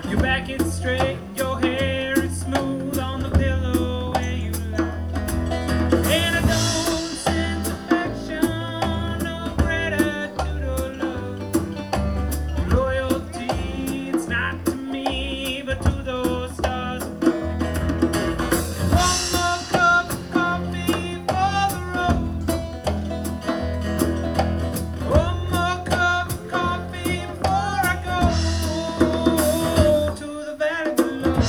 Your back is straight, your hair is smooth on the pillow where you lie. And I don't sense affection or gratitude or love. Loyalty, it's not to me, but to those stars above. One more cup of coffee for the road. One more cup of coffee before I go to the valley below.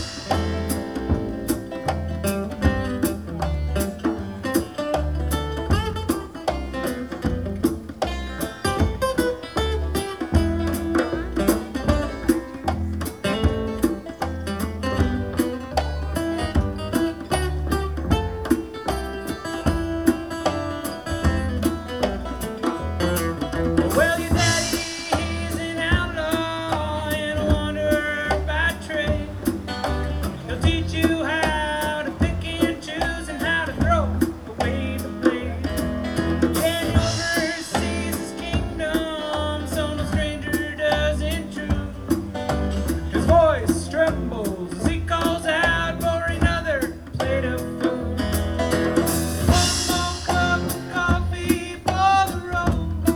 Well, your daddy, he's an outlaw and a wanderer by trade. He'll teach you how to pick and choose and how to throw away the blade. And he oversees his kingdom, so no stranger does intrude. His voice trembles as he calls out for another plate of food. One more cup of coffee for the road.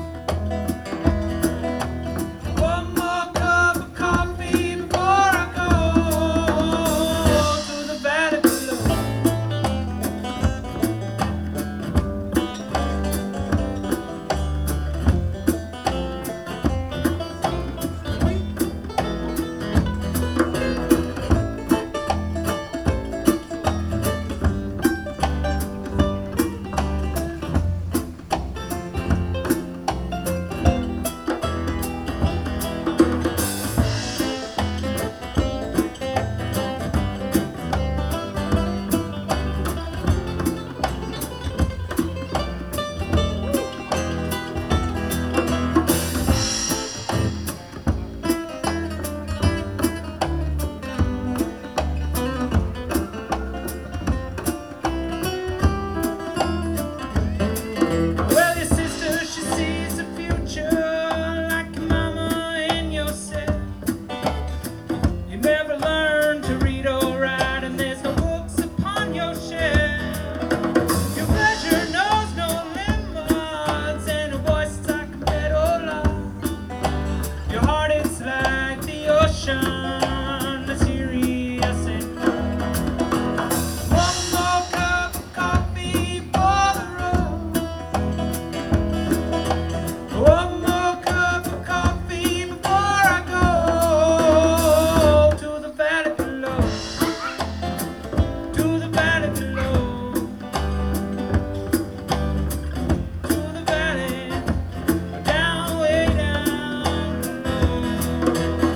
One more cup of coffee before I go to the valley below. Well, your sister, she sees the future like your mama and yourself. You never learn to read or write, and there's no books upon your shelf. Your pleasure knows no limits, and your voice is like a meadowlark. Your heart is like the ocean, mysterious and dark. One more cup of coffee for the road. One more cup of coffee before I go to the valley below. To the valley below. To the valley, down, way down below.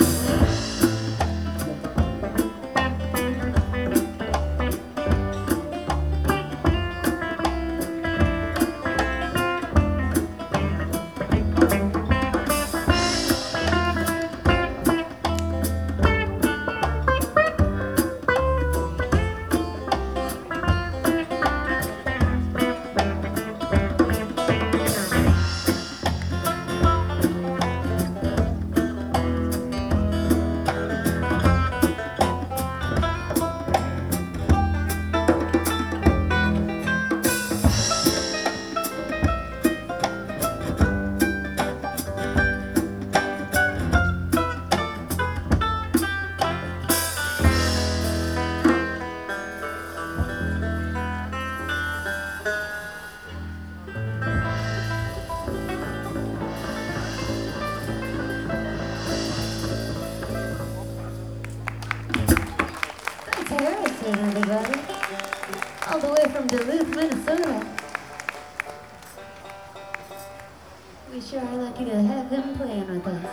Thanks, Harrison, everybody. All the way from Duluth, Minnesota. We sure are lucky to have him playing with us.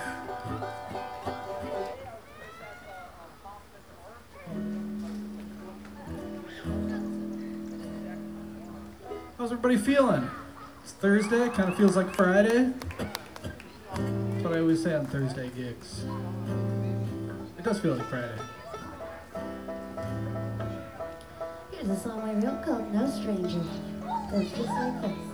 How's everybody feeling? It's Thursday, kind of feels like Friday. That's what I always say on Thursday gigs. It does feel like Friday. Here's a song I wrote called No Stranger. Goes just like this.